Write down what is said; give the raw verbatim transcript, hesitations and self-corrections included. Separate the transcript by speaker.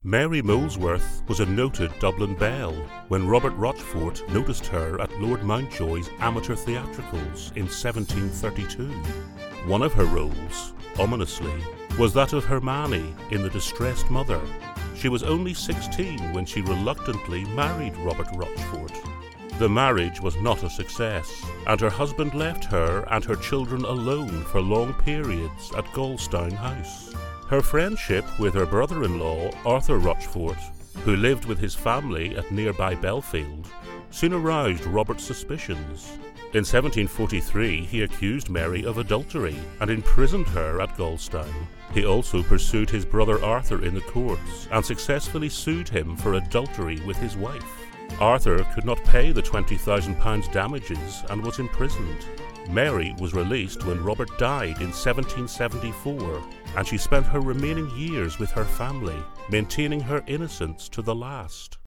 Speaker 1: Mary Molesworth was a noted Dublin belle when Robert Rochfort noticed her at Lord Mountjoy's amateur theatricals in seventeen thirty-two. One of her roles, ominously, was that of Hermione in The Distressed Mother. She was only sixteen when she reluctantly married Robert Rochfort. The marriage was not a success, and her husband left her and her children alone for long periods at Galstown House. Her friendship with her brother-in-law, Arthur Rochfort, who lived with his family at nearby Belfield, soon aroused Robert's suspicions. In seventeen forty-three, he accused Mary of adultery and imprisoned her at Galstown. He also pursued his brother Arthur in the courts and successfully sued him for adultery with his wife. Arthur could not pay the twenty thousand pounds damages and was imprisoned. Mary was released when Robert died in seventeen seventy-four, and she spent her remaining years with her family, maintaining her innocence to the last.